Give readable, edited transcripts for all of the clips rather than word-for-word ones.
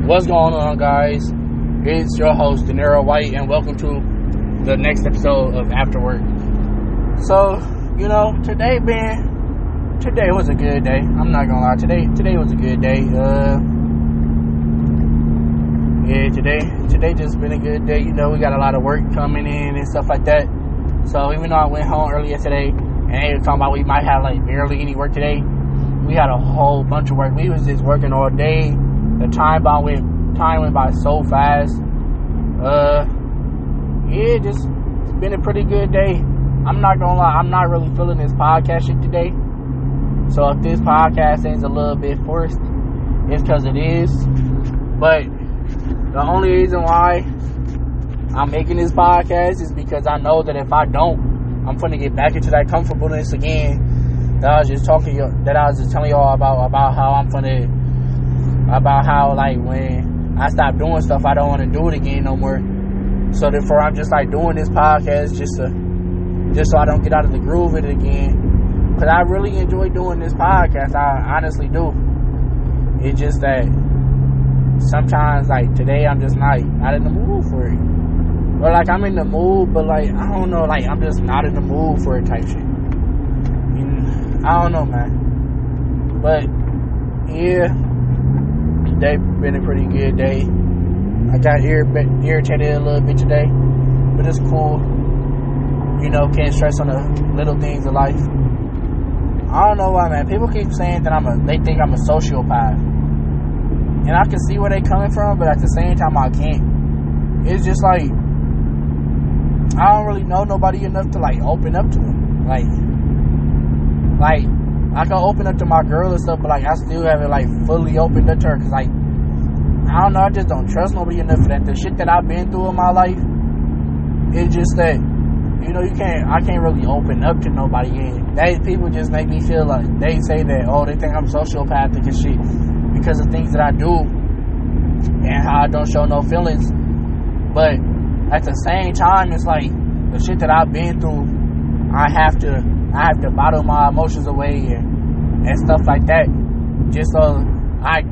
What's going on, guys? It's your host, De Niro White, and welcome to the next episode of After Work. So, today was a good day. I'm not gonna lie, today was a good day. Today just been a good day. We got a lot of work coming in and stuff like that. So even though I went home earlier today and they were talking about we might have barely any work today, we had a whole bunch of work. We was just working all day. The time went by so fast. It's been a pretty good day. I'm not gonna lie, I'm not really feeling this podcast shit today. So if this podcast ends a little bit forced, it's because it is. But the only reason why I'm making this podcast is because I know that if I don't, I'm gonna get back into that comfortableness again that I was just telling y'all about how when I stop doing stuff, I don't want to do it again no more. So therefore, I'm just doing this podcast just so I don't get out of the groove of it again. Because I really enjoy doing this podcast. I honestly do. It's just that sometimes, today, I'm just not in the mood for it. Or I'm in the mood, but I don't know, I'm just not in the mood for it type shit. I don't know, man. But yeah, today been a pretty good day. I got irritated a little bit today, but it's cool. Can't stress on the little things of life. I don't know why, man. People keep saying that they think I'm a sociopath, and I can see where they coming from, but at the same time, I can't. It's just I don't really know nobody enough to open up to them. I can open up to my girl and stuff, but I still haven't fully opened up to her because I don't know, I just don't trust nobody enough for that. The shit that I've been through in my life, it's just that I can't really open up to nobody. And people just make me feel like they say that they think I'm sociopathic and shit because of things that I do and how I don't show no feelings. But at the same time, it's the shit that I've been through, I have to bottle my emotions away and stuff like that, just so I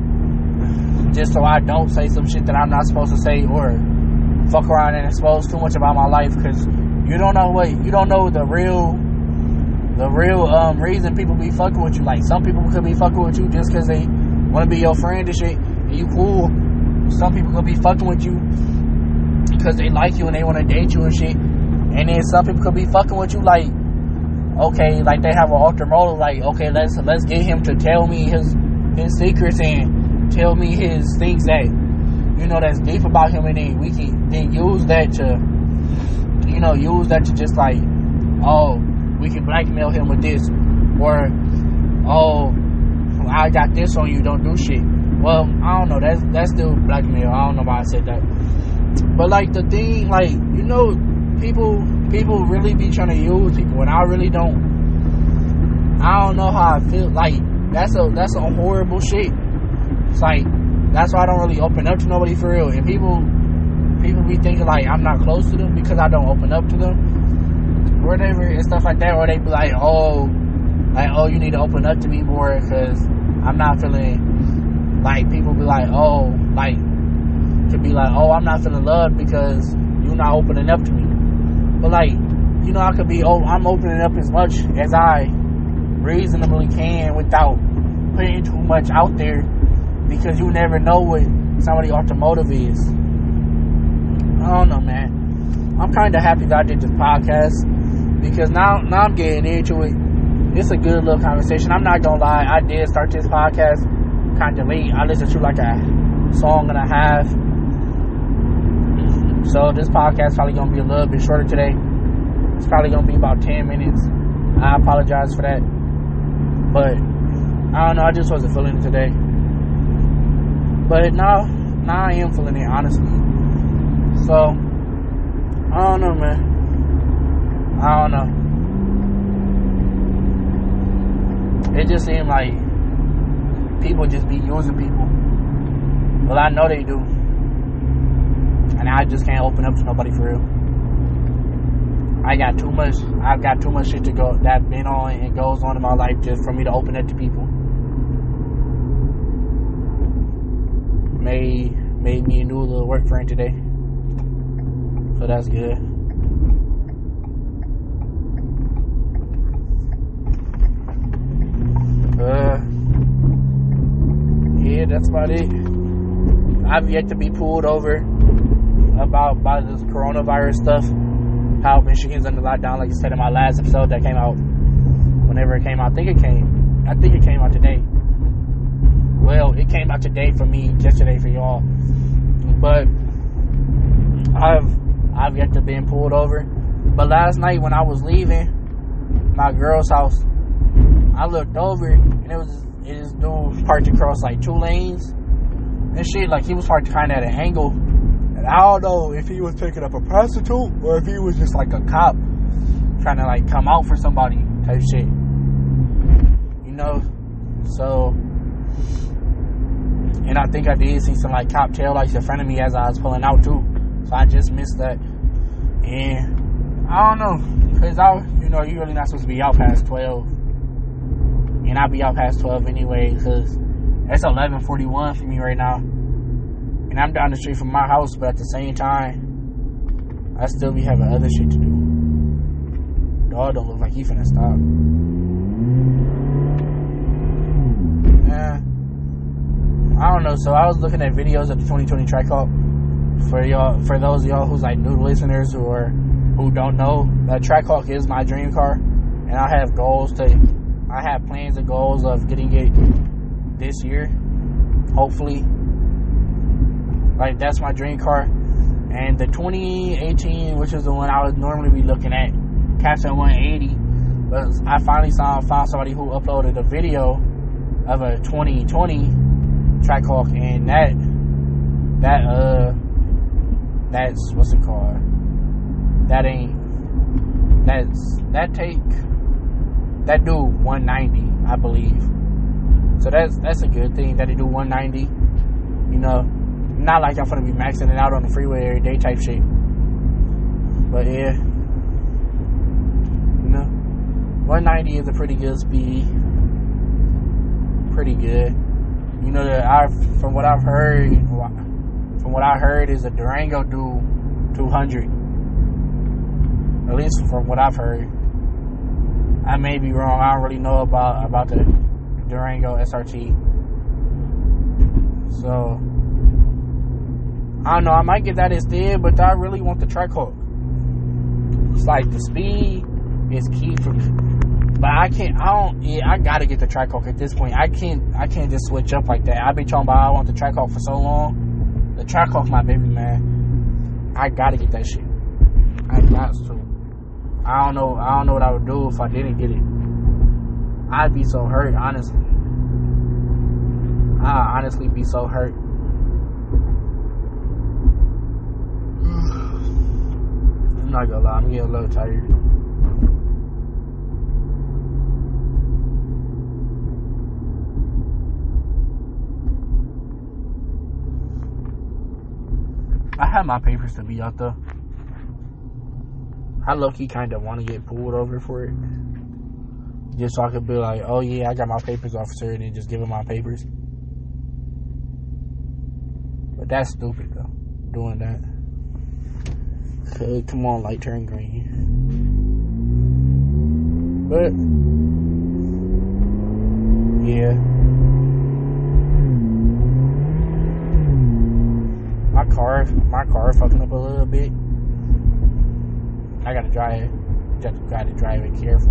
don't say some shit that I'm not supposed to say or fuck around and expose too much about my life, because you don't know the real reason people be fucking with you. Some people could be fucking with you just because they want to be your friend and shit, and you cool. Some people could be fucking with you because they like you and they want to date you and shit. And then some people could be fucking with you they have an ulterior motive, let's get him to tell me his secrets and tell me his things that that's deep about him, and then we can then use that to just we can blackmail him with this, or I got this on you, don't do shit. Well, I don't know, that's still blackmail. I don't know why I said that, but the thing, people really be trying to use people, and I really don't. I don't know how I feel. That's a horrible shit. It's that's why I don't really open up to nobody for real. And people be thinking I'm not close to them because I don't open up to them, or whatever and stuff like that. Or they be you need to open up to me more because I'm not feeling. People be I'm not feeling loved because you're not opening up to me. But I could be, I'm opening up as much as I reasonably can without putting too much out there, because you never know what somebody's ulterior motive is. I don't know, man. I'm kind of happy that I did this podcast, because now I'm getting into it. It's a good little conversation. I'm not gonna lie, I did start this podcast kind of late. I listened to a song and a half. So this podcast probably going to be a little bit shorter today. It's probably going to be about 10 minutes. I apologize for that. But I don't know, I just wasn't feeling it today. But now I am feeling it, honestly. So, I don't know, man. I don't know. It just seemed people just be using people. Well, I know they do. And I just can't open up to nobody for real. I've got too much shit to go that's been on and goes on in my life just for me to open up to people. made me a new little work friend today. So that's good. Yeah, that's about it. I've yet to be pulled over by this coronavirus stuff. How Michigan's under lockdown, like I said in my last episode that came out. Whenever it came out, I think it came out today. Well, it came out today for me, yesterday for y'all. But I've yet to been pulled over. But last night when I was leaving my girl's house, I looked over and it was this dude parked across like 2 lanes and shit. Like he was parked kind of at an angle, and I don't know if he was picking up a prostitute or if he was just like a cop trying to like come out for somebody type shit, you know. So, and I think I did see some like cop tail lights in front of me as I was pulling out too. So I just missed that, and I don't know, cause you're really not supposed to be out past 12. And I'll be out past 12 anyway, because it's 11:41 for me right now. And I'm down the street from my house, but at the same time, I still be having other shit to do. Dog don't look like he finna stop. Yeah. I don't know, so I was looking at videos of the 2020 Trackhawk. For those of y'all who's like new listeners who don't know, that Trackhawk is my dream car. And I have plans and goals of getting it this year, hopefully. Like, that's my dream car. And the 2018, which is the one I would normally be looking at, Captain 180, but I finally found somebody who uploaded a video of a 2020 Trackhawk, and that's what's it called? That do 190, I believe. So that's a good thing that they do 190. You know, not like I'm gonna be maxing it out on the freeway every day type shit. But yeah, you know, 190 is a pretty good speed. Pretty good. You know that from what I heard is a Durango do 200. At least from what I've heard. I may be wrong. I don't really know about the Durango SRT. So, I don't know. I might get that instead, but I really want the Trackhawk. It's like the speed is key for me. But I gotta get the Trackhawk at this point. I can't just switch up like that. I've been talking about I want the Trackhawk for so long. The Trackhawk, my baby, man. I gotta get that shit. I got to. I don't know what I would do if I didn't get it. I'd be so hurt, honestly. I'd honestly be so hurt. I'm not gonna lie, I'm getting a little tired. I have my papers to be out though. I low-key kind of want to get pulled over for it. Just so I could be like, oh yeah, I got my papers, officer, and then just give him my papers. But that's stupid though, doing that. Okay, come on, light turn green. But yeah, my car fucking up a little bit. I gotta drive it careful.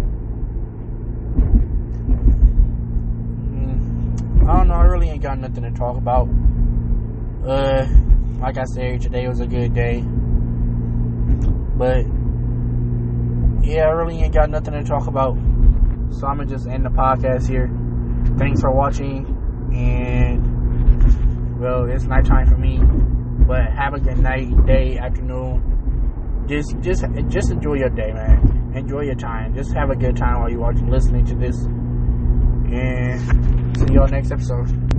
I don't know, I really ain't got nothing to talk about. Like I said, today was a good day. But yeah, I really ain't got nothing to talk about. So I'm gonna just end the podcast here. Thanks for watching, and well, it's nighttime for me. But have a good night, day, afternoon. Just enjoy your day, man. Enjoy your time. Just have a good time while you're listening to this. And see y'all next episode.